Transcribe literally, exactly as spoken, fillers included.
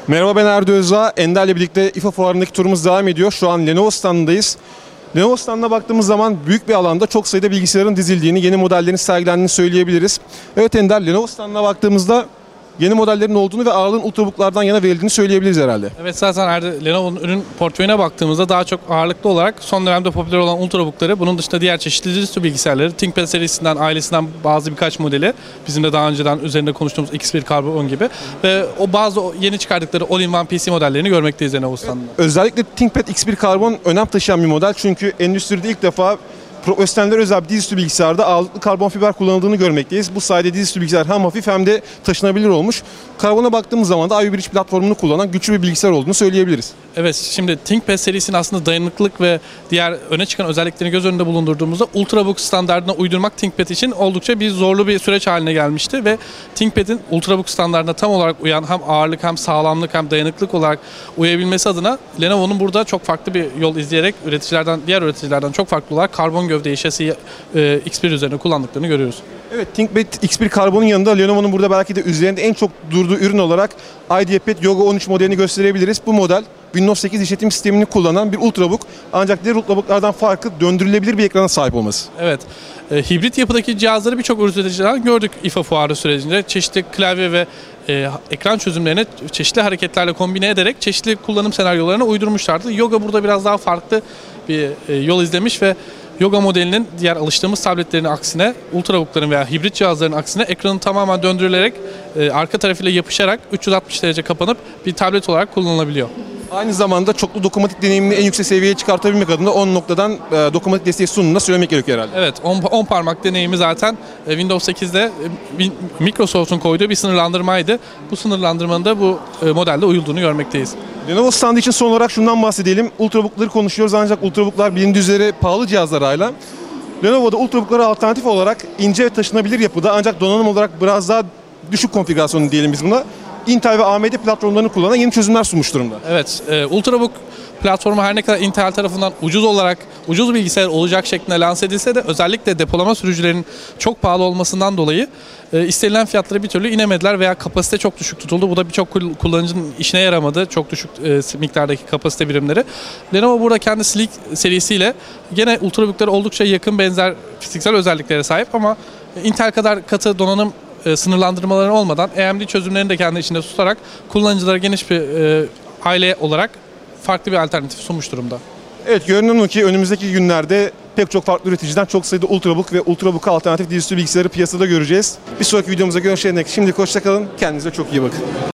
Merhaba, ben Erdi Özağ. Ender'le birlikte İFA fuarındaki turumuz devam ediyor. Şu an Lenovo standındayız. Lenovo standına baktığımız zaman büyük bir alanda çok sayıda bilgisayarın dizildiğini, yeni modellerin sergilendiğini söyleyebiliriz. Evet Ender, Lenovo standına baktığımızda yeni modellerin olduğunu ve ağırlığın ultrabooklardan yana verildiğini söyleyebiliriz herhalde. Evet, zaten Erdi, Lenovo'nun ürün portföyüne baktığımızda daha çok ağırlıklı olarak son dönemde popüler olan ultrabookları, bunun dışında diğer çeşitli dizüstü bilgisayarları, ThinkPad serisinden, ailesinden bazı birkaç modeli, bizim de daha önceden üzerinde konuştuğumuz X bir Carbon gibi ve o bazı yeni çıkardıkları All-in-One P C modellerini görmekteyiz Lenovo standında. Evet, özellikle ThinkPad X bir Carbon önem taşıyan bir model, çünkü endüstride ilk defa profesyoneller özel bir dizüstü bilgisayarda ağırlıklı karbon fiber kullanıldığını görmekteyiz. Bu sayede dizüstü bilgisayar hem hafif hem de taşınabilir olmuş. Karbona baktığımız zaman da I V Bridge platformunu kullanan güçlü bir bilgisayar olduğunu söyleyebiliriz. Evet, şimdi ThinkPad serisinin aslında dayanıklılık ve diğer öne çıkan özelliklerini göz önünde bulundurduğumuzda Ultrabook standardına uydurmak ThinkPad için oldukça bir zorlu bir süreç haline gelmişti ve ThinkPad'in Ultrabook standardına tam olarak uyan, hem ağırlık hem sağlamlık hem dayanıklılık olarak uyabilmesi adına Lenovo'nun burada çok farklı bir yol izleyerek üreticilerden, diğer üreticilerden çok farklı olarak karbon gövdeyi şasiyi e, X bir üzerine kullandıklarını görüyoruz. Evet, ThinkPad X bir Carbon'un yanında Lenovo'nun burada belki de üzerinde en çok durduğu ürün olarak IdeaPad Yoga on üç modelini gösterebiliriz. Bu model Windows sekiz işletim sistemini kullanan bir ultrabook, ancak diğer ultrabooklardan farkı döndürülebilir bir ekrana sahip olması. Evet, e, hibrit yapıdaki cihazları birçok üreticiden gördük İFA fuarı sürecinde. Çeşitli klavye ve e, ekran çözümlerini çeşitli hareketlerle kombine ederek çeşitli kullanım senaryolarına uydurmuşlardı. Yoga burada biraz daha farklı bir e, yol izlemiş ve Yoga modelinin diğer alıştığımız tabletlerin aksine, ultrabookların veya hibrit cihazların aksine ekranı tamamen döndürülerek e, arka tarafıyla yapışarak üç yüz altmış derece kapanıp bir tablet olarak kullanılabiliyor. Aynı zamanda çoklu dokunmatik deneyimini en yüksek seviyeye çıkartabilmek adına on noktadan e, dokunmatik desteği sunduğunu da söylemek gerekiyor herhalde. Evet, on parmak deneyimi zaten e, Windows sekizde e, Microsoft'un koyduğu bir sınırlandırmaydı. Bu sınırlandırmanın da bu e, modelde uyulduğunu görmekteyiz. Lenovo standı için son olarak şundan bahsedelim. Ultrabook'ları konuşuyoruz, ancak ultrabook'lar bilindiği üzere pahalı cihazlar hala. Lenovo'da ultrabook'lara alternatif olarak ince ve taşınabilir yapıda, ancak donanım olarak biraz daha düşük konfigürasyonu diyelim biz buna, Intel ve A M D platformlarını kullanan yeni çözümler sunmuş durumda. Evet, e, Ultrabook platformu her ne kadar Intel tarafından ucuz olarak, ucuz bilgisayar olacak şeklinde lanse edilse de özellikle depolama sürücülerinin çok pahalı olmasından dolayı e, istenilen fiyatları bir türlü inemediler veya kapasite çok düşük tutuldu. Bu da birçok kullanıcının işine yaramadı, çok düşük e, miktardaki kapasite birimleri. Lenovo burada kendi Sleek serisiyle gene Ultrabook'lara oldukça yakın, benzer fiziksel özelliklere sahip ama Intel kadar katı donanım e, sınırlandırmaları olmadan A M D çözümlerini de kendi içinde tutarak kullanıcılara geniş bir e, aile olarak farklı bir alternatif sunmuş durumda. Evet, görünen o ki önümüzdeki günlerde pek çok farklı üreticiden çok sayıda ultrabook ve ultrabook'a alternatif dizüstü bilgisayarı piyasada göreceğiz. Bir sonraki videomuzda görüşene dek şimdilik hoşça kalın. Kendinize çok iyi bakın.